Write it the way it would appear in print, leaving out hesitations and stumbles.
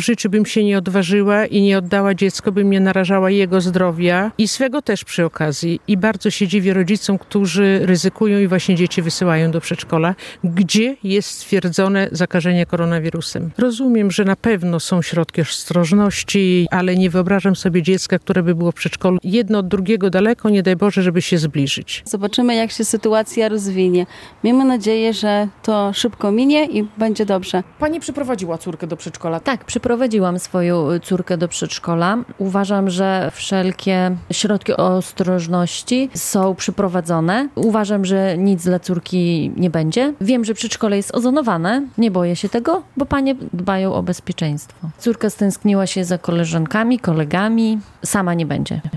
życiu bym się nie odważyła i nie oddała dziecko, bym nie narażała jego zdrowia i swego też przy okazji. I bardzo się dziwię rodzicom, którzy ryzykują i właśnie dzieci wysyłają do przedszkola, gdzie jest stwierdzone zakażenie koronawirusem. Rozumiem, że na pewno są środki ostrożności, ale nie wyobrażam sobie dziecka, które by było w przedszkolu jedno od drugiego daleko, nie daj Boże, żeby się zbliżyć. Zobaczymy, jak się sytuacja rozwinie. Miejmy nadzieję, że to szybko minie i będzie dobrze. Pani przyprowadziła córkę do przedszkola. Tak, przyprowadziłam swoją córkę do przedszkola. Uważam, że wszelkie środki ostrożności są przyprowadzone. Uważam, że nic dla córki nie będzie. Wiem, że przedszkole jest ozonowane. Nie boję się tego, bo panie dbają o bezpieczeństwo. Córka stęskniła się za koleżankami, kolegami. Sama nie będzie.